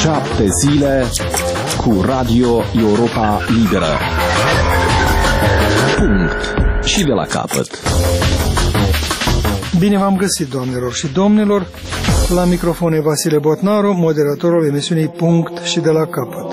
7 zile cu Radio Europa Liberă. Punct. Și de la capăt. Bine v-am găsit, doamnelor și domnilor. La microfon e Vasile Botnaru, moderatorul emisiunii Punct și de la capăt.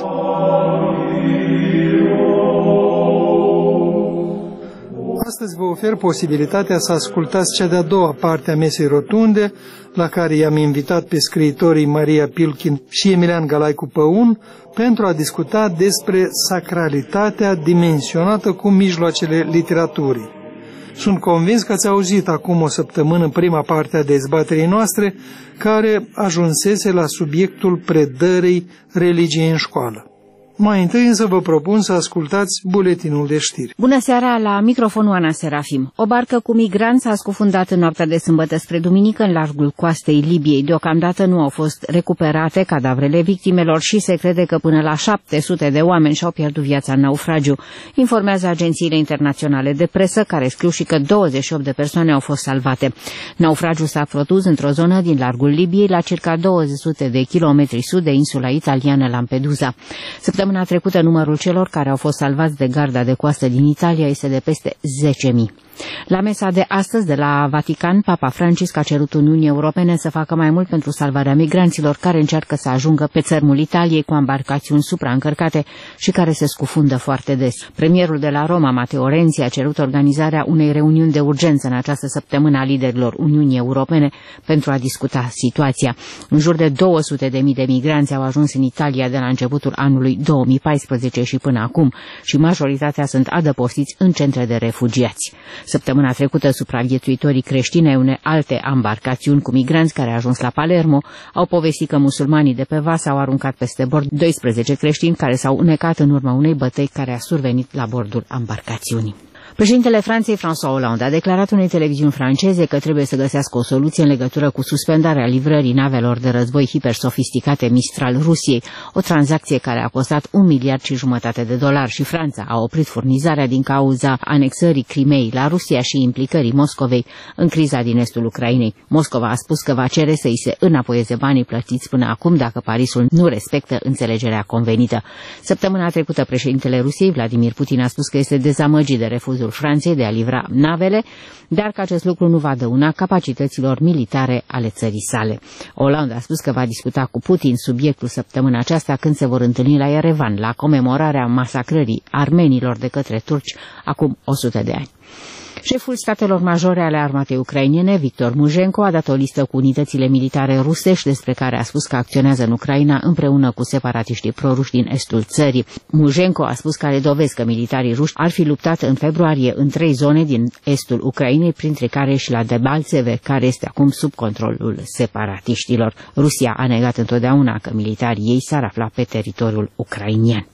Astăzi vă ofer posibilitatea să ascultați cea de-a doua parte a mesei rotunde, la care i-am invitat pe scriitorii Maria Pilkin și Emilian Galaicu Păun pentru a discuta despre sacralitatea dimensionată cu mijloacele literaturii. Sunt convins că ați auzit acum o săptămână prima parte a dezbaterii noastre, care ajunsese la subiectul predării religiei în școală. Mai întâi însă vă propun să ascultați buletinul de știri. Bună seara, la microfonul Ana Serafim. O barcă cu migranți s-a scufundat în noaptea de sâmbătă spre duminică în largul coastei Libiei. Deocamdată nu au fost recuperate cadavrele victimelor și se crede că până la 700 de oameni și-au pierdut viața în naufragiu. Informează agențiile internaționale de presă, care scriu și că 28 de persoane au fost salvate. Naufragiul s-a produs într-o zonă din largul Libiei, la circa 200 de kilometri sud de insula italiană Lampedusa. Săptămâna trecută, numărul celor care au fost salvați de garda de coastă din Italia este de peste 10.000. La mesa de astăzi de la Vatican, Papa Francisc a cerut Uniunii Europene să facă mai mult pentru salvarea migranților care încearcă să ajungă pe țărmul Italiei cu embarcațiuni supraîncărcate și care se scufundă foarte des. Premierul de la Roma, Matteo Renzi, a cerut organizarea unei reuniuni de urgență în această săptămână a liderilor Uniunii Europene pentru a discuta situația. În jur de 200.000 de migranți au ajuns în Italia de la începutul anului 2014 și până acum și majoritatea sunt adăpostiți în centre de refugiați. Săptămâna trecută, supraviețuitorii creștini ai unei alte embarcațiuni cu migranți care au ajuns la Palermo au povestit că musulmanii de pe vas au aruncat peste bord 12 creștini care s-au înecat în urma unei bătăi care a survenit la bordul embarcațiunii. Președintele Franței, François Hollande, a declarat unei televiziuni franceze că trebuie să găsească o soluție în legătură cu suspendarea livrării navelor de război hipersofisticate Mistral Rusiei, o tranzacție care a costat $1,5 miliarde de dolari și Franța a oprit furnizarea din cauza anexării Crimeei la Rusia și implicării Moscovei în criza din estul Ucrainei. Moscova a spus că va cere să îi se înapoieze banii plătiți până acum dacă Parisul nu respectă înțelegerea convenită. Săptămâna trecută, președintele Rusiei, Vladimir Putin, a spus că este dezamăgit de refuzul Franței de a livra navele, dar că acest lucru nu va dăuna capacităților militare ale țării sale. Hollande a spus că va discuta cu Putin subiectul săptămâna aceasta când se vor întâlni la Yerevan, la comemorarea masacrării armenilor de către turci acum 100 de ani. Șeful statelor majore ale armatei ucrainene, Victor Mujenko, a dat o listă cu unitățile militare rusești despre care a spus că acționează în Ucraina împreună cu separatiștii proruși din estul țării. Mujenko a spus că are dovezi că militarii ruși ar fi luptat în februarie în 3 zone din estul Ucrainei, printre care și la Debaltseve, care este acum sub controlul separatiștilor. Rusia a negat întotdeauna că militarii ei s-ar afla pe teritoriul ucrainian.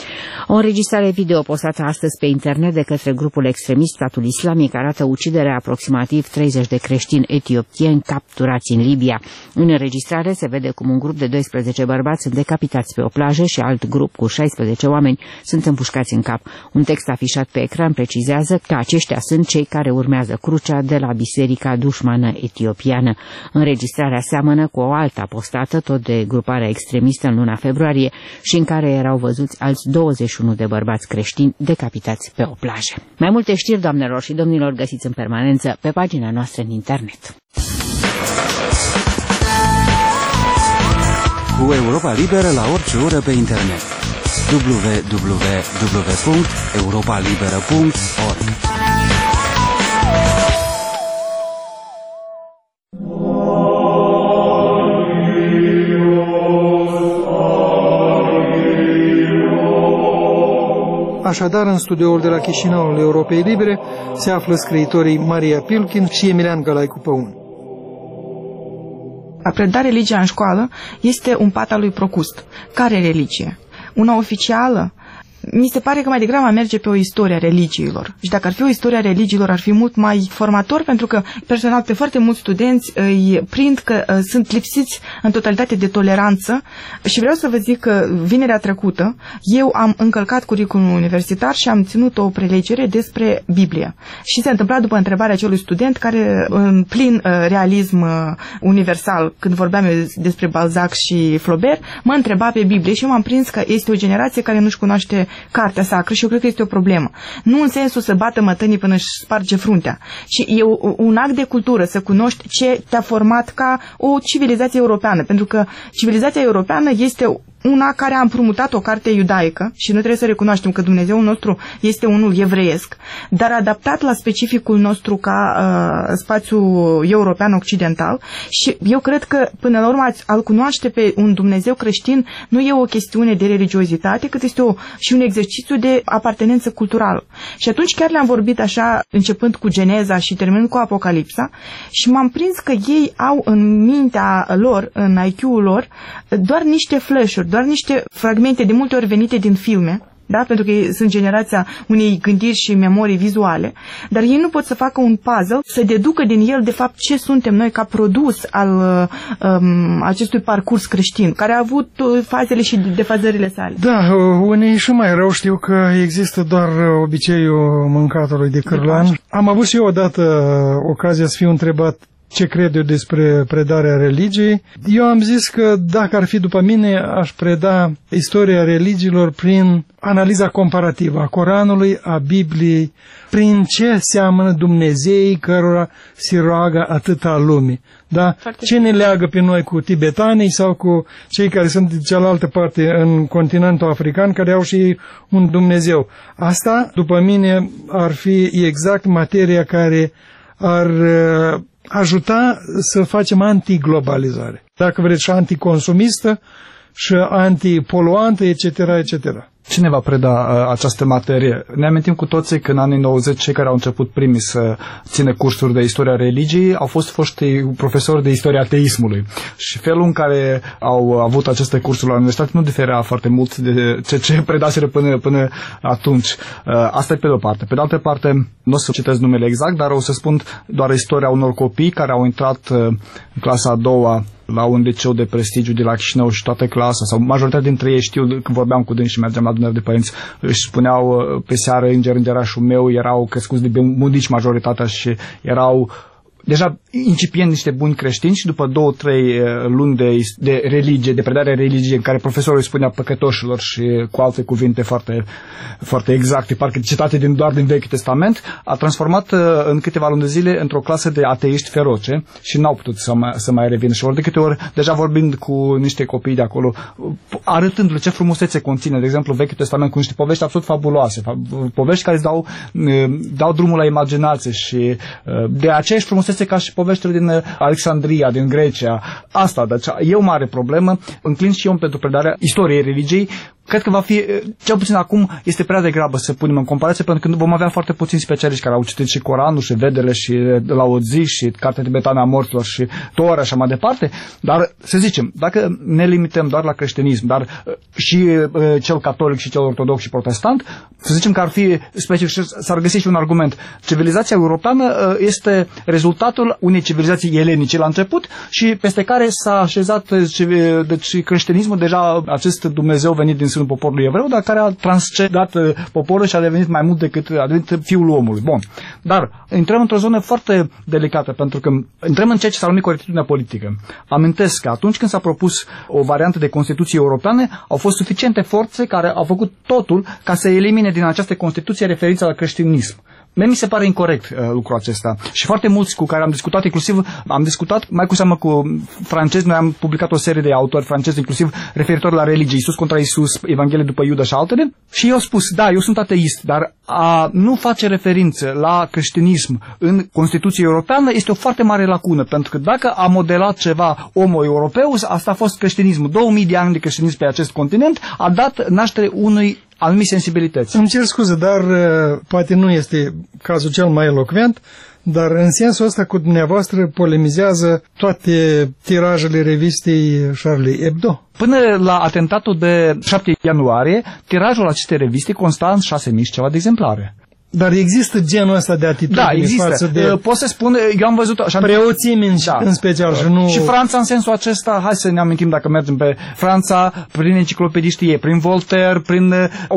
O înregistrare video postată astăzi pe internet de către grupul extremist Statul Islamic arată uciderea aproximativ 30 de creștini etiopieni capturați în Libia. În înregistrare se vede cum un grup de 12 bărbați sunt decapitați pe o plajă și alt grup cu 16 oameni sunt împușcați în cap. Un text afișat pe ecran precizează că aceștia sunt cei care urmează crucea de la biserica dușmană etiopiană. Înregistrarea seamănă cu o altă postată, tot de gruparea extremistă, în luna februarie și în care erau văzuți alți 21 de bărbați creștini decapitați pe o plajă. Mai multe știri, doamnelor și domnilor, găsiți în permanență pe pagina noastră în internet. Cu Europa Liberă la orice oră pe internet. www.europalibera.org. Așadar, în studioul de la Chișinăul Europei Libere se află scriitorii Maria Pilkin și Emilian Galaicu Păun. A preda religia în școală este un pat al lui Procust. Care religie? Una oficială? mi se pare că mai degrabă merge pe o istorie a religiilor. Și dacă ar fi o istorie a religiilor, ar fi mult mai formator, pentru că personal pe foarte mulți studenți îi prind că sunt lipsiți în totalitate de toleranță. Și vreau să vă zic că vinerea trecută eu am încălcat curriculumul universitar și am ținut o prelegere despre Biblie. Și se întâmpla după întrebarea acelui student care, în plin realism universal, când vorbeam eu despre Balzac și Flaubert, mă întreba pe Biblie și eu m-am prins că este o generație care nu-și cunoaște cartea sacră și eu cred că este o problemă. Nu în sensul să bată mătănii până își sparge fruntea, ci e un act de cultură să cunoști ce te-a format ca o civilizație europeană, pentru că civilizația europeană este una care a împrumutat o carte iudaică și noi trebuie să recunoaștem că Dumnezeul nostru este unul evreiesc, dar adaptat la specificul nostru ca spațiu european occidental. Și eu cred că până la urmă a-L cunoaște pe un Dumnezeu creștin nu e o chestiune de religiozitate, cât este și un exercițiu de apartenență culturală. Și atunci chiar le-am vorbit așa, începând cu Geneza și terminând cu Apocalipsa, și m-am prins că ei au în mintea lor, în IQ-ul lor, doar niște flash-uri, doar niște fragmente de multe ori venite din filme, da? Pentru că sunt generația unei gândiri și memorii vizuale, dar ei nu pot să facă un puzzle, să deducă din el de fapt ce suntem noi ca produs al acestui parcurs creștin, care a avut fazele și defazările sale. Da, unii și mai rău știu că există doar obiceiul mâncatului de cârlan. Am avut și eu odată ocazia să fiu întrebat ce cred eu despre predarea religiei. Eu am zis că dacă ar fi după mine, aș preda istoria religiilor prin analiza comparativă a Coranului, a Bibliei, prin ce seamănă Dumnezeii cărora se roagă atâta lume. Da? Ce ne leagă pe noi cu tibetanii sau cu cei care sunt de cealaltă parte în continentul african, care au și un Dumnezeu. Asta, după mine, ar fi exact materia care ar ajuta să facem antiglobalizare. Dacă vreți, și anticonsumistă, și antipoluantă, etc., etc. Cine va preda această materie? Ne amintim cu toții că în anii 90 cei care au început primii să țină cursuri de istoria religiei au fost foști profesori de istoria ateismului. Și felul în care au avut aceste cursuri la universitate nu diferea foarte mult de ce predaseră până atunci. Asta e pe de-o parte. Pe de altă parte, nu o să citesc numele exact, dar o să spun doar istoria unor copii care au intrat în clasa a doua la un liceu de prestigiu de la Chișinău și toată clasa, sau majoritatea dintre ei, știu, când vorbeam cu dâns și mergeam la adunări de părinți, își spuneau pe seară, îngerașul meu, erau crescuți de budici majoritatea și erau deja incipient niște buni creștini și după 2-3 luni de religie, de predare religie, în care profesorul îi spunea păcătoșilor și cu alte cuvinte foarte, foarte exacte, parcă citate doar din Vechiul Testament, a transformat în câteva luni de zile într-o clasă de ateiști feroce și n-au putut să mai revină. Și ori de câte ori, deja vorbind cu niște copii de acolo, arătându-le ce frumusețe conține, de exemplu, Vechiul Testament cu niște povești absolut fabuloase, povești care îți dau drumul la imaginație și de aceeași frumusețe ca și poveștile din Alexandria, din Grecia. Asta, deci e o mare problemă. Înclin și eu pentru predarea istoriei religiei. Cred că va fi, cel puțin acum, este prea degrabă să punem în comparație, pentru că vom avea foarte puțini specialiști care au citit și Coranul, și Vedele, și Lao Tzu, și Cartea Tibetană a Morților, și Tora, și așa mai departe. Dar, să zicem, dacă ne limităm doar la creștinism, dar și cel catolic, și cel ortodox, și protestant, să zicem că ar fi specific și s-ar găsi și un argument. Civilizația europeană este rezultatul unei civilizații elenice la început și peste care s-a așezat deci creștinismul, deja acest Dumnezeu venit din sânul poporului evreu, dar care a transcendat poporul și a devenit mai mult decât a devenit fiul omului. Bun. Dar intrăm într-o zonă foarte delicată, pentru că intrăm în ceea ce s-a numit corectitudinea politică. Amintesc că atunci când s-a propus o variantă de Constituție europeană, au fost suficiente forțe care au făcut totul ca să elimine din această Constituție referința la creștinism. Mi se pare incorect lucrul acesta. Și foarte mulți cu care am discutat, inclusiv am discutat mai cu seamă cu francezi, noi am publicat o serie de autori francezi, inclusiv referitor la religie, Iisus contra Iisus, Evanghelie după Iuda și altele, și eu au spus, da, eu sunt ateist, dar a nu face referință la creștinism în Constituția Europeană este o foarte mare lacună, pentru că dacă a modelat ceva Homo Europeus, asta a fost creștinismul. 2000 de ani de creștinism pe acest continent a dat naștere unui anumite sensibilități. Îmi cer scuze, dar poate nu este cazul cel mai elocvent, Dar în sensul ăsta cu dumneavoastră polemizează toate tirajele revistei Charlie Hebdo. Până la atentatul de 7 ianuarie, tirajul acestei reviste consta în 6.000 ceva de exemplare. Dar există genul ăsta de atitudine față de... Pot să spun, eu am văzut... Preoții în special și nu... Și Franța în sensul acesta, hai să ne amintim dacă mergem pe Franța, prin enciclopediștii ei, prin Voltaire, prin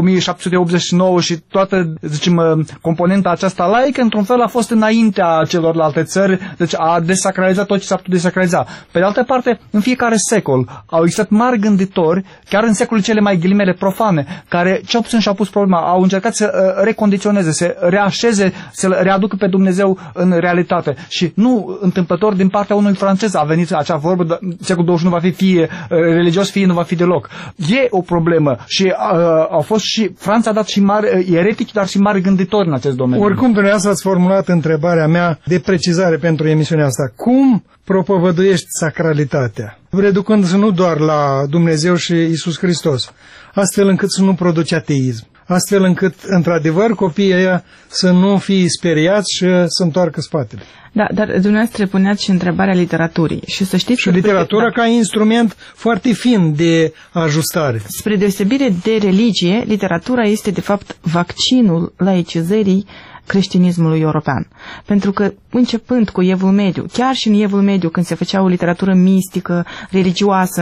1789 și toată, zicem, componenta aceasta laică, într-un fel a fost înaintea celorlalte țări, deci a desacralizat tot ce s-a putut desacraliza. Pe de altă parte, în fiecare secol au existat mari gânditori, chiar în secolele cele mai ghilimele profane, care cel puțin și-au pus problema, au încercat să recondiționeze, să reașeze, să-L readucă pe Dumnezeu în realitate. Și nu întâmplător din partea unui francez a venit acea vorbă, secolul 21 va fi fie religios, fie nu va fi deloc. E o problemă și au fost și Franța a dat și mari eretici, dar și mari gânditori în acest domeniu. Oricum, dumneavoastră ați formulat întrebarea mea de precizare pentru emisiunea asta. Cum propovăduiești sacralitatea? Reducându-se nu doar la Dumnezeu și Iisus Hristos, astfel încât să nu produci ateism. Astfel încât, într-adevăr, copiii ăia să nu fie speriați și să întoarcă spatele. Da, dar dumneavoastră puneați și întrebarea literaturii. Și să știți și literatura ca instrument foarte fin de ajustare. Spre deosebire de religie, literatura este, de fapt, vaccinul laicizării creștinismului european. Pentru că, începând cu Evul Mediu, chiar și în Evul Mediu, când se făcea o literatură mistică, religioasă,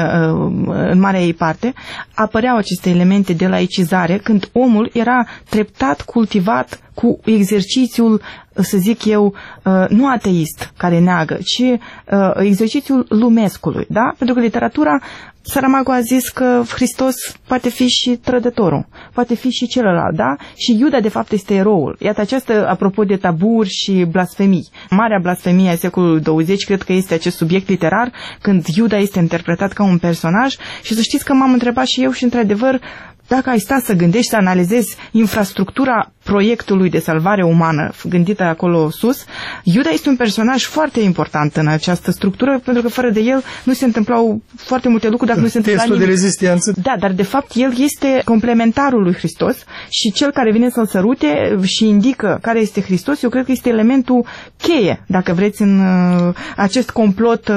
în marea ei parte, apăreau aceste elemente de laicizare, când omul era treptat cultivat cu exercițiul, să zic eu, nu ateist care neagă, ci exercițiul lumescului, da? Pentru că literatura, Saramago a zis că Hristos poate fi și trădătorul, poate fi și celălalt, da? Și Iuda, de fapt, este eroul. Iată această, apropo de taburi și blasfemii. Marea blasfemie a secolului 20, cred că este acest subiect literar, când Iuda este interpretat ca un personaj. Și să știți că m-am întrebat și eu și, într-adevăr, dacă ai sta să gândești, să analizezi infrastructura proiectului de salvare umană gândită acolo sus, Iuda este un personaj foarte important în această structură, pentru că fără de el nu se întâmplau foarte multe lucruri, dacă nu se întâmpla testul de rezistență. Da, dar de fapt el este complementarul lui Hristos și cel care vine să-l sărute și indică care este Hristos, eu cred că este elementul cheie, dacă vreți, în acest complot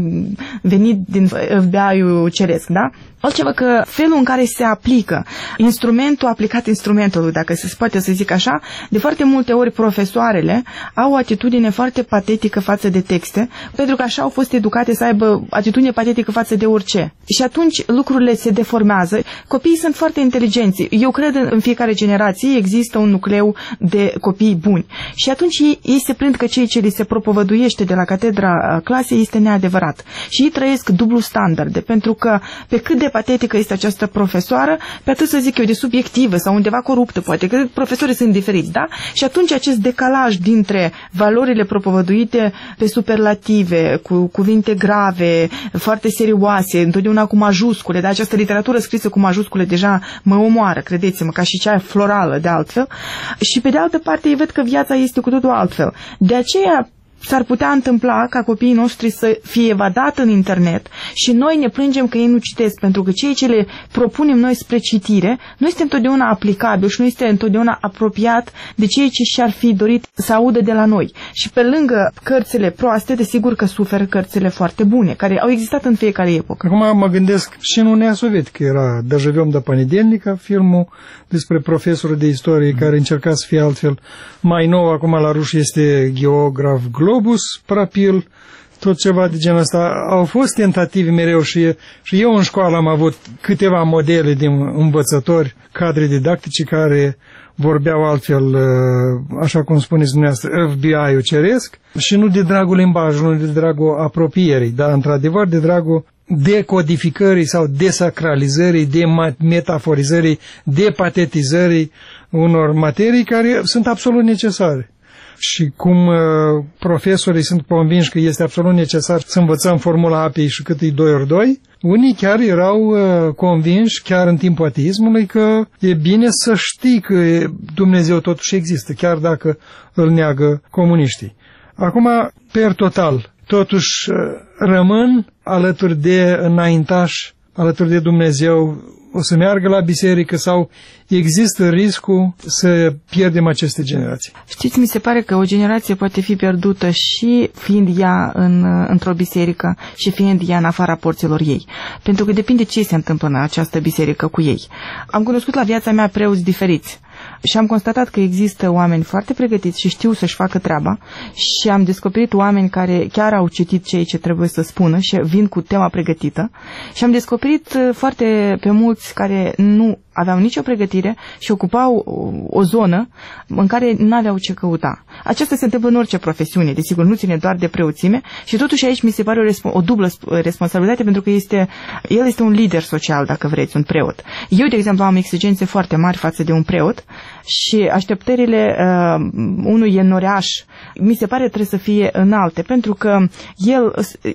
venit din FBI-ul ceresc, da? Altceva că felul în care se aplică instrumentul aplicat instrumentului, dacă se poate să zic așa, de foarte multe ori profesoarele au o atitudine foarte patetică față de texte, pentru că așa au fost educate să aibă atitudine patetică față de orice. Și atunci lucrurile se deformează. Copiii sunt foarte inteligenți. Eu cred în fiecare generație există un nucleu de copii buni. Și atunci ei se prind că ceea ce li se propovăduiește de la catedra clasei este neadevărat. Și ei trăiesc dublu standarde, pentru că pe cât de patetică este această profesoară, pe atât să zic eu de subiectivă sau undeva coruptă, poate că profesorii sunt diferiți, da? Și atunci acest decalaj dintre valorile propovăduite pe superlative, cu cuvinte grave, foarte serioase, întotdeauna cu majuscule, da? Această literatură scrisă cu majuscule deja mă omoară, credeți-mă, ca și cea florală de altfel. Și pe de altă parte ei văd că viața este cu totul altfel. De aceea s-ar putea întâmpla ca copiii noștri să fie evadat în internet și noi ne plângem că ei nu citesc, pentru că ceea ce le propunem noi spre citire nu este întotdeauna aplicabil și nu este întotdeauna apropiat de ceea ce și-ar fi dorit să audă de la noi. Și pe lângă cărțile proaste, desigur că suferă cărțile foarte bune, care au existat în fiecare epocă. Acum mă gândesc și în Uniunea Sovietică era Dăjăviom de Panidelnica, filmul despre profesorul de istorie care încerca să fie altfel. Mai nou, acum la ruși este Geograf Globus, Prapil, tot ceva de genul ăsta. Au fost tentative mereu și eu în școală am avut câteva modele de învățători, cadre didactice care vorbeau altfel, așa cum spuneți dumneavoastră, FBI-ul ceresc, și nu de dragul limbajului, nu de dragul apropierii, dar într-adevăr de dragul decodificării sau desacralizării, de metaforizării, de patetizării unor materii care sunt absolut necesare. Și cum profesorii sunt convinși că este absolut necesar să învățăm formula apei și cât e 2 ori 2, unii chiar erau convinși, chiar în timpul ateismului, că e bine să știi că Dumnezeu totuși există, chiar dacă îl neagă comuniștii. Acum, per total, totuși rămân alături de înaintași alături de Dumnezeu o să meargă la biserică sau există riscul să pierdem aceste generații? Știți, mi se pare că o generație poate fi pierdută și fiind ea într-o biserică și fiind ea în afara porților ei. Pentru că depinde ce se întâmplă în această biserică cu ei. Am cunoscut la viața mea preoți diferiți și am constatat că există oameni foarte pregătiți și știu să-și facă treaba și am descoperit oameni care chiar au citit ceea ce trebuie să spună și vin cu tema pregătită și am descoperit foarte pe mulți care nu aveau nicio pregătire și ocupau o zonă în care nu aveau ce căuta. Aceasta se întâmplă în orice profesiune, desigur, nu ține doar de preoțime și totuși aici mi se pare o dublă responsabilitate pentru că el este un lider social, dacă vreți, un preot. Eu, de exemplu, am exigențe foarte mari față de un preot și așteptările unui enoriaș mi se pare trebuie să fie înalte, pentru că el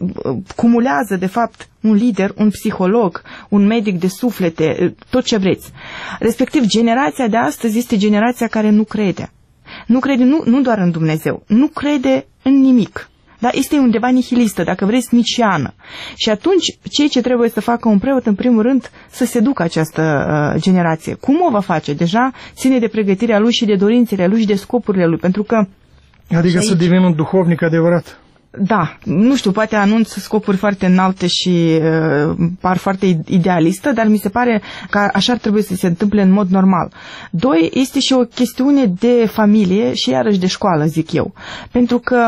cumulează, de fapt, un lider, un psiholog, un medic de suflete, tot ce vreți. Respectiv, generația de astăzi este generația care nu crede. Nu crede nu doar în Dumnezeu, nu crede în nimic. Da? Este undeva nihilistă, dacă vreți, niciană. Și atunci, ceea ce trebuie să facă un preot, în primul rând, să seducă această generație. Cum o va face? Deja ține de pregătirea lui și de dorințele lui și de scopurile lui, pentru că... Adică să devină un duhovnic adevărat. Da, nu știu, poate anunț scopuri foarte înalte și par foarte idealistă, dar mi se pare că așa ar trebui să se întâmple în mod normal. Doi, este și o chestiune de familie și iarăși de școală, zic eu. Pentru că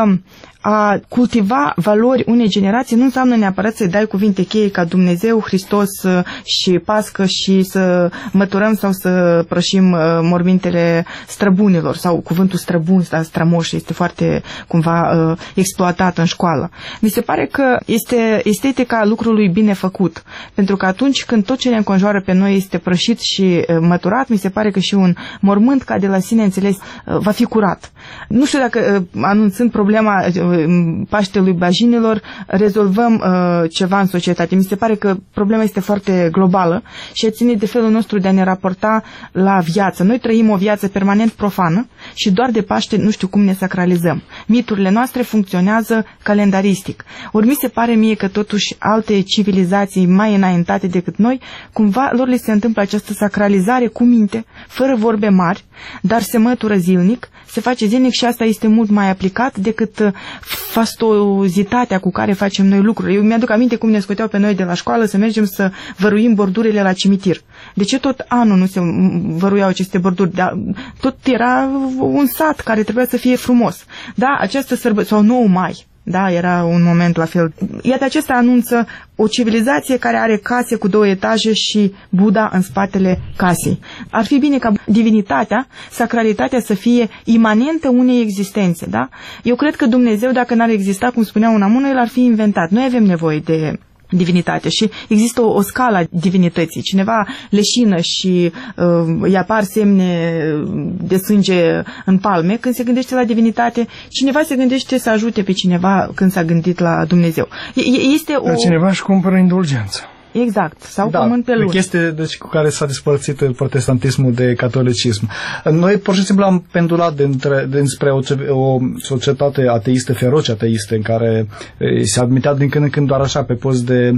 a cultiva valori unei generații nu înseamnă neapărat să-i dai cuvinte cheie ca Dumnezeu, Hristos și Pască și să măturăm sau să prășim mormintele străbunilor sau cuvântul străbun, strămoș este foarte cumva exploatat în școală. Mi se pare că este estetica lucrului bine făcut, pentru că atunci când tot ce ne înconjoară pe noi este prășit și măturat, mi se pare că și un mormânt ca de la sine înțeles va fi curat. Nu știu dacă anunțând problema Paștelui Bajinilor rezolvăm ceva în societate. Mi se pare că problema este foarte globală și ține de felul nostru de a ne raporta la viață. Noi trăim o viață permanent profană și doar de Paște nu știu cum ne sacralizăm. Miturile noastre funcționează calendaristic. Ori mi se pare mie că totuși alte civilizații mai înaintate decât noi, cumva lor le se întâmplă această sacralizare cu minte, fără vorbe mari, dar se mătură zilnic, se face zilnic și asta este mult mai aplicat decât fastozitatea cu care facem noi lucruri. Eu mi-aduc aminte cum ne scoteau pe noi de la școală să mergem să văruim bordurile la cimitir. De ce tot anul nu se văruiau aceste borduri? Tot era un sat care trebuia să fie frumos. Da, această sărbătoare, sau 9 mai, da, era un moment la fel. Iată, acesta anunță o civilizație care are case cu 2 etaje și Buddha în spatele casei. Ar fi bine ca divinitatea, sacralitatea să fie imanentă unei existențe, da? Eu cred că Dumnezeu, dacă n-ar exista, cum spunea un amună, el ar fi inventat. Noi avem nevoie de divinitate și există o scală a divinității. Cineva leșină și îi apar semne de sânge în palme când se gândește la divinitate, cineva se gândește să ajute pe cineva când s-a gândit la Dumnezeu. Dar cineva își cumpără indulgență. Exact, sau pământ pe luni. Chestie cu care s-a despărțit protestantismul de catolicism. Noi pur și simplu am pendulat dinspre o societate ateistă, feroce ateistă, în care se admitea din când în când doar așa pe post de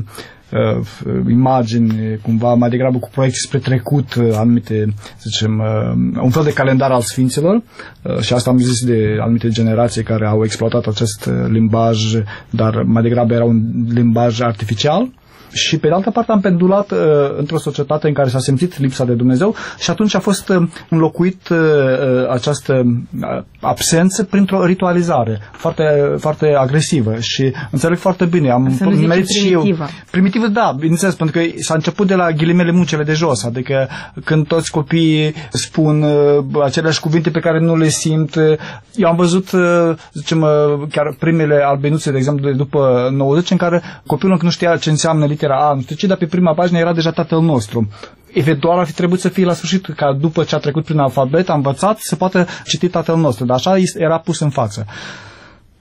imagini, cumva mai degrabă cu proiecții spre trecut, anumite, să zicem, un fel de calendar al sfinților, și asta am zis de anumite generații care au exploatat acest limbaj, dar mai degrabă era un limbaj artificial. Și pe de altă parte am pendulat într-o societate în care s-a simțit lipsa de Dumnezeu și atunci a fost înlocuit această absență printr-o ritualizare foarte, foarte agresivă și înțeleg foarte bine. Am merit și eu. Primitivă, da, bineînțeles, pentru că s-a început de la ghilimele muncele de jos, adică când toți copiii spun aceleași cuvinte pe care nu le simt. Eu am văzut, zicem, chiar primele albenuțe, de exemplu, după 90, în care copilul încă nu știa ce înseamnă litera A, nu știu ce, dar pe prima pagină era deja Tatăl nostru. Eventual ar fi trebuit să fie la sfârșit, ca după ce a trecut prin alfabet, a învățat, să poată citi Tatăl nostru, dar așa era pus în față.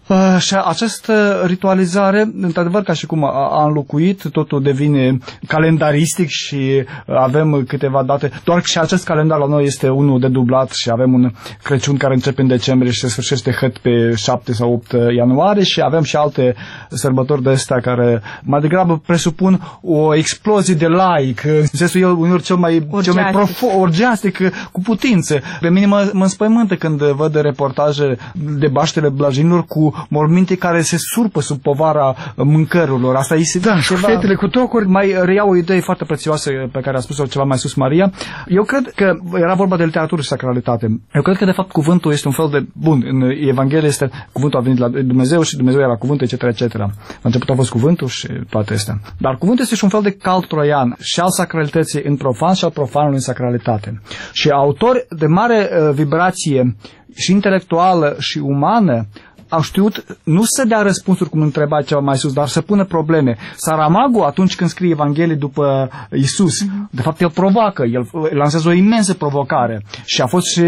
Și această ritualizare, într-adevăr, ca și cum a înlocuit, totul devine calendaristic și avem câteva date. Doar că și acest calendar la noi este unul de dublat și avem un Crăciun care începe în decembrie și se sfârșește pe 7 sau 8 ianuarie și avem și alte sărbători de astea care mai degrabă presupun o explozie de laic, în sensul eu uneori cel mai orgiastic cu putință. Pe mine mă înspăimântă când văd reportaje de Baștele Blajinilor cu morminte care se surpă sub povara mâncărurilor. Asta este ceva... Fetele cu tocuri. Mai reiau o idee foarte prețioasă pe care a spus-o ceva mai sus Maria. Eu cred că era vorba de literatură și sacralitate. Eu cred că de fapt cuvântul este un fel de... Bun, în Evanghelie este cuvântul a venit la Dumnezeu și Dumnezeu era cuvântul, etc. La început a fost cuvântul și toate astea. Dar cuvântul este și un fel de cal troian și al sacralității în profan și al profanului în sacralitate. Și autori de mare vibrație și intelectuală și umană au știut nu să dea răspunsuri cum întreba ceva mai sus, dar să pună probleme. Saramago, atunci când scrie Evanghelie după Isus, de fapt el provoacă, el lansează o imensă provocare și a fost și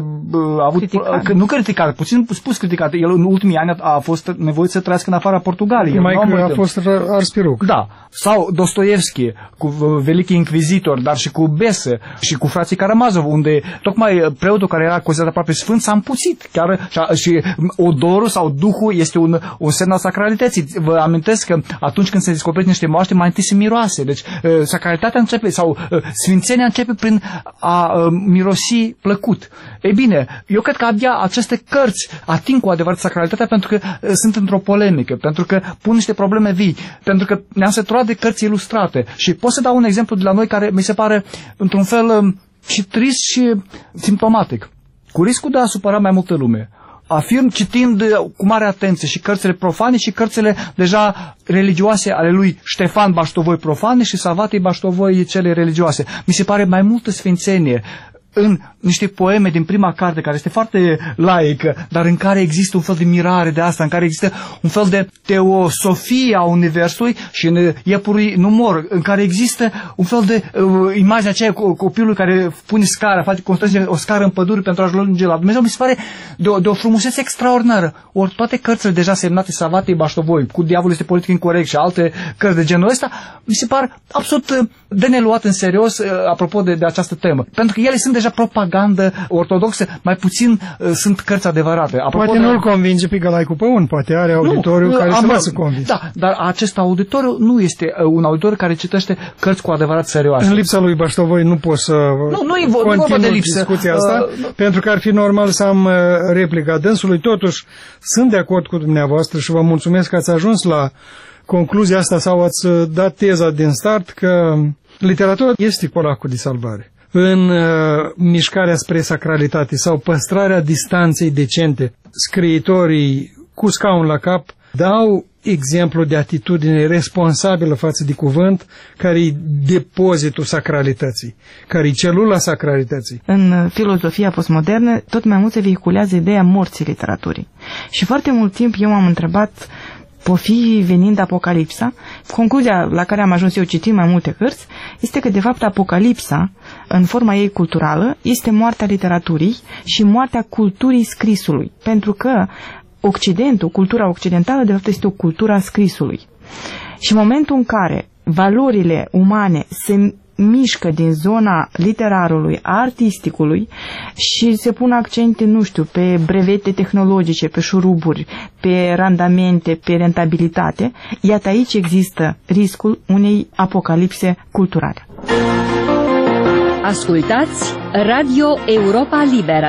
nu criticat, puțin spus criticat. El în ultimii ani a fost nevoit să trăiască în afara Portugaliei. Mai că a fost ars pe rug. Da. Sau Dostoevski cu Velichii Inchizitori, dar și cu Bese și cu frații Karamazov, unde tocmai preotul care era considerat aproape sfânt s-a împuțit. Chiar și odorul sau duhul este un semn al sacralității. Vă amintesc că atunci când se descoperă niște moaște, mai întâi se miroase. Deci sacralitatea începe, sau sfințenia începe prin a mirosi plăcut. Ei bine, eu cred că abia aceste cărți ating cu adevărat sacralitatea pentru că sunt într-o polemică, pentru că pun niște probleme vii, pentru că ne-am săturat de cărți ilustrate. Și pot să dau un exemplu de la noi care mi se pare într-un fel și trist și simptomatic. Cu riscul de a supăra mai multă lume. Afirm, citind cu mare atenție și cărțile profane și cărțile deja religioase ale lui Ștefan Baștovoi profane și Savatei Baștovoi cele religioase. Mi se pare mai multă sfințenie în niște poeme din prima carte, care este foarte laică, dar în care există un fel de mirare de asta, în care există un fel de teosofie a universului și în Iepurul nu mor, în care există un fel de imagine aceea copilului care pune scara, face construiește o scară în pădure pentru a ajunge la Dumnezeu. Mi se pare de o frumusețe extraordinară. Ori toate cărțile deja semnate Savatei Baștovoi, cu Diavolul este politic incorect și alte cărți de genul ăsta, mi se par absolut de neluat în serios apropo de această temă. Pentru că ele sunt deja propagandă ortodoxă, mai puțin sunt cărți adevărate. Apropo poate nu-l convinge pe Gălai cu Păun, poate are auditoriu care să lasă convins. Da, dar acest auditoriu nu este un auditoriu care citește cărți cu adevărat serioase. În lipsa lui Baștovoi nu pot să continui discuția asta, pentru că ar fi normal să am replica dânsului. Totuși, sunt de acord cu dumneavoastră și vă mulțumesc că ați ajuns la concluzia asta sau ați dat teza din start că literatura este colacul de salvare. În mișcarea spre sacralitate sau păstrarea distanței decente, scriitorii cu scaun la cap dau exemplu de atitudine responsabilă față de cuvânt, care e depozitul sacralității, care e celula sacralității. În filozofia postmodernă tot mai mult se vehiculează ideea morții literaturii. Și foarte mult timp eu m-am întrebat, pofi venind Apocalipsa, concluzia la care am ajuns eu citind mai multe cărți, este că de fapt Apocalipsa, în forma ei culturală, este moartea literaturii și moartea culturii scrisului, pentru că Occidentul, cultura occidentală, de fapt este o cultură a scrisului. Și în momentul în care valorile umane se mișcă din zona literarului, a artisticului și se pun accente, nu știu, pe brevete tehnologice, pe șuruburi, pe randamente, pe rentabilitate, iată aici există riscul unei apocalipse culturale. Ascultați Radio Europa Liberă.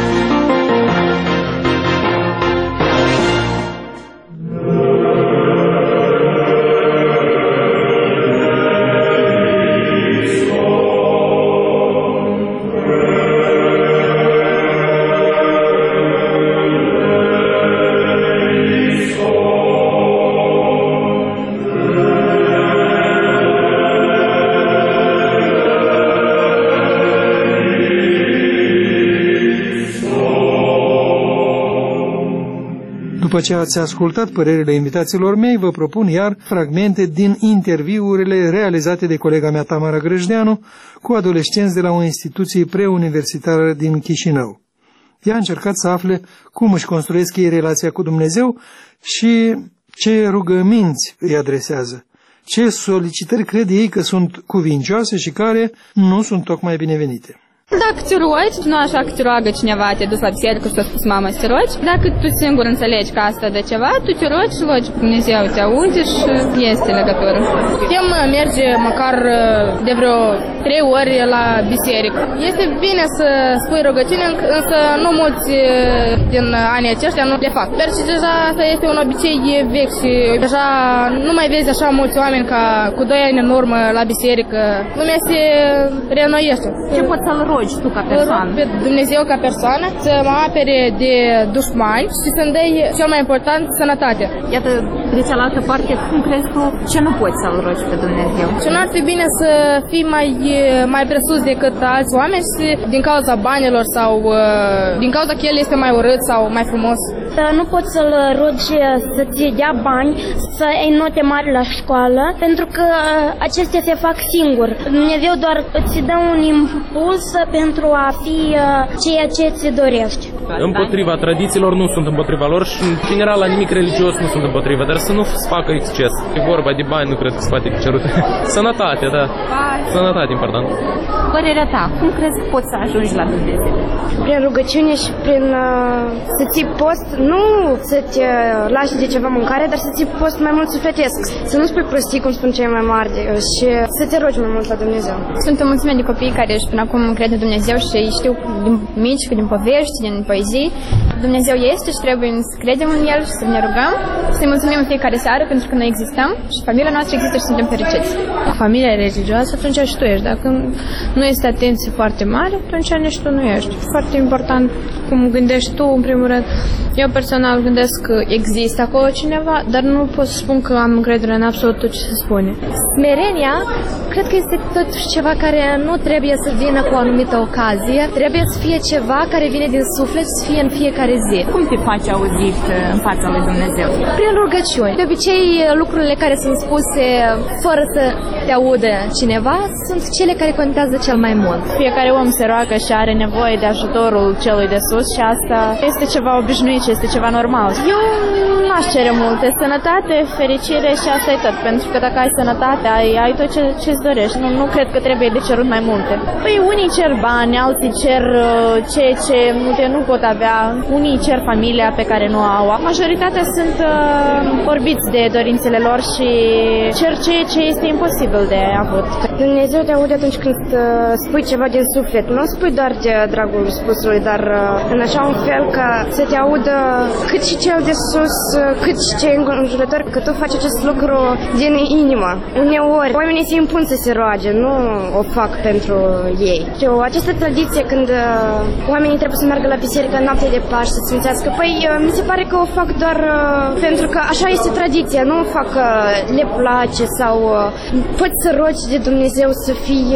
După ce ați ascultat părerile invitaților mei, vă propun iar fragmente din interviurile realizate de colega mea Tamara Grăjdeanu cu adolescenți de la o instituție preuniversitară din Chișinău. Ea a încercat să afle cum își construiesc ei relația cu Dumnezeu și ce rugăminți îi adresează, ce solicitări cred ei că sunt cuvincioase și care nu sunt tocmai binevenite. Dacă te rogi, nu așa că te roagă cineva, te duci la biserică și te-a spus mama să te rogi. Dacă tu singur înțelegi că asta de ceva, tu te rogi și rogi, Dumnezeu te aude și este legătură. Putem merge măcar de vreo 3 ori la biserică. Este bine să spui rugăciune, însă nu mulți din anii aceștia nu le fac. Dar și deja asta este un obicei vechi și deja nu mai vezi așa mulți oameni ca cu 2 ani în urmă la biserică. Lumea se reînnoiește. Ce poți să-l rogi tu ca persoană? Pe Dumnezeu ca persoană să mă apere de dușmani și să-mi dai cel mai important sănătate. Iată, de cealaltă parte, cum crezi tu ce nu poți să-l rogi pe Dumnezeu? Și nu ar fi bine să fii mai presus decât alți oameni și din cauza banilor sau din cauza că el este mai urât sau mai frumos. Nu poți să-l rogi să-ți dea bani, să ai note mari la școală, pentru că acestea se fac singur. Dumnezeu doar îți dă un impuls pentru a fi ceea ce ți dorești. Împotriva tradițiilor nu sunt împotriva lor și în general la nimic religios nu sunt împotriva, dar să nu se facă exces. E vorba de bani, nu cred că se poate cerut. Sănătate, da. Sănătate important. Părerea ta, cum crezi că poți să ajungi la Dumnezeu? Prin rugăciune și prin să ții post, nu să te lași de ceva mâncare, dar să ții post mai mult sufletesc. Să nu spui prostii, cum spun cei mai mari, și să te rogi mai mult la Dumnezeu. Sunt o mulțime de copii care și până acum cred în Dumnezeu și știu din mici, din povești, din poezii. Dumnezeu este și trebuie să credem în El și să ne rugăm, să-i mulțumim în fiecare seară pentru că noi existăm și familia noastră există și suntem fericiți. Familia religioasă, atunci și tu ești. Dacă nu este atenție foarte mare, atunci nici tu nu ești. Foarte important cum gândești tu, în primul rând. Eu personal gândesc că există acolo cineva, dar nu pot să spun că am încredere în absolut tot ce se spune. Smerenia, cred că este totuși ceva care nu trebuie să vină cu o anumită ocazie, trebuie să fie ceva care vine din suflet și să fie în fiecare zi. Cum te faci auzit în fața lui Dumnezeu? Prin rugăciuni. De obicei, lucrurile care sunt spuse fără să te audă cineva sunt cele care contează cel mai mult. Fiecare om se roagă și are nevoie de ajutorul celui de sus și asta este ceva obișnuit și este ceva normal. Eu n-aș cere multe. Sănătate, fericire și asta e tot. Pentru că dacă ai sănătate, ai tot ce-ți dorești. Nu cred că trebuie de cerut mai multe. Păi unii cer bani, alții cer ceea ce nu pot avea. Unii cer familia pe care nu au. Majoritatea sunt orbiți de dorințele lor și cer ceea ce este imposibil de avut. Dumnezeu te aude atunci când spui ceva din suflet. Nu spui doar de dragul spusului, dar în așa un fel că să te audă cât și cel de sus, cât și cei înjurători, că tu faci acest lucru din inimă. Uneori, oamenii se impun să se roage, nu o fac pentru ei. Și această tradiție când oamenii trebuie să meargă la biserică în noapte de Paști să sfințească, păi mi se pare că o fac doar pentru că așa este tradiția, nu o fac le place sau poți să rogi de Dumnezeu să fii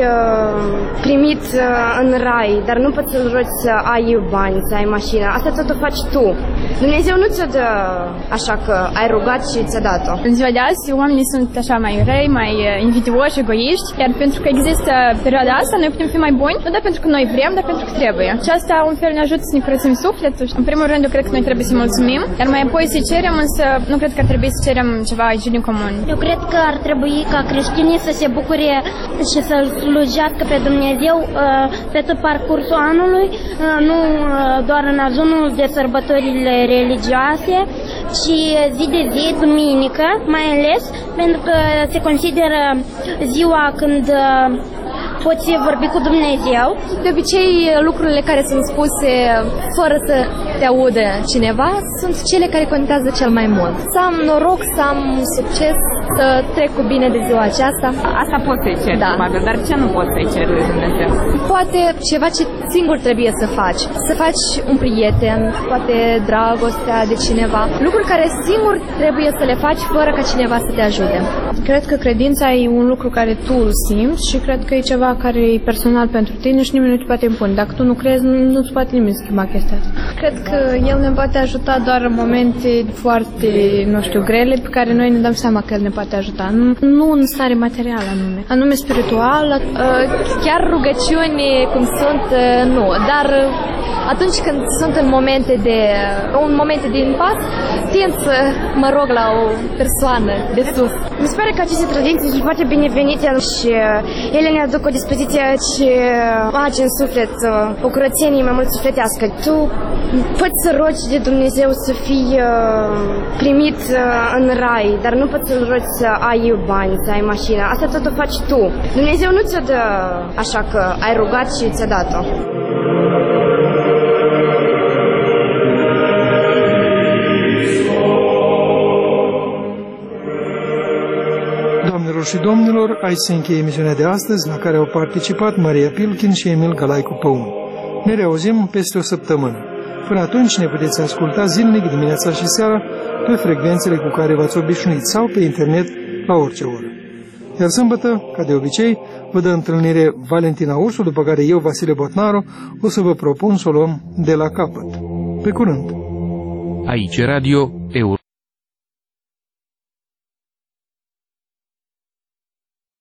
primit în rai, dar nu poți să-L rogi să ai bani, să ai mașină. Asta tot o faci tu. Dumnezeu nu ți-o dă așa că ai rugat și ți-a dat-o. În ziua de azi, oamenii sunt așa mai răi, mai invidioși, egoiști, iar pentru că există perioada asta, noi putem fi mai buni, nu doar pentru că noi vrem, dar pentru că trebuie. Și asta, un fel, ne ajută să ne curățim sufletul. În primul rând, eu cred că noi trebuie să mulțumim, iar mai apoi să cerem, însă nu cred că ar trebui să cerem ceva aici din comun. Eu cred că ar trebui ca creștinii să se bucure și să-L slujească pe Dumnezeu pe tot parcursul anului, nu doar în ajunul de sărbătorile religioase, ci zi de zi, duminică, mai ales, pentru că se consideră ziua când poți vorbi cu Dumnezeu. De obicei, lucrurile care sunt spuse fără să te audă cineva sunt cele care contează cel mai mult. Să am noroc, să am succes, să trec cu bine de ziua aceasta. Asta poți să-i ceri, probabil, dar ce nu poți să-i ceri lui Dumnezeu? Poate ceva ce singur trebuie să faci. Să faci un prieten, poate dragostea de cineva. Lucruri care singur trebuie să le faci fără ca cineva să te ajute. Cred că credința e un lucru care tu îl simți și cred că e ceva ceva care e personal pentru tine și nimeni nu te poate impune. Dacă tu nu crezi, nu-ți poate nimeni schimba chestia asta. Cred că el ne poate ajuta doar în momente foarte, nu știu, grele, pe care noi ne dăm seama că el ne poate ajuta. Nu în stare materială anume spiritual, chiar rugăciuni cum sunt, nu, dar atunci când sunt în momente de impas, tind să mă rog la o persoană de sus. Mi se pare că aceste tradiții sunt foarte binevenite și ele ne aduc o dispoziție ce face în suflet, o curățenie mai mult sufletească. Tu poți să rogi de Dumnezeu să fii primit în rai, dar nu poți să-L rogi să ai bani, să ai mașină. Asta tot o faci tu. Dumnezeu nu ți-o dă așa că ai rugat și ți-a dat-o. Doamnelor și domnilor, aici se încheie emisiunea de astăzi, la care au participat Maria Pilkin și Emil Galaicu Păun. Ne reauzim peste o săptămână. Până atunci ne puteți asculta zilnic dimineața și seara pe frecvențele cu care v-ați obișnuit sau pe internet la orice oră. Iar sâmbătă, ca de obicei, vă dă întâlnire Valentina Ursu, după care eu, Vasile Botnaru, o să vă propun să o luăm de la capăt. Pe curând! Aici Radio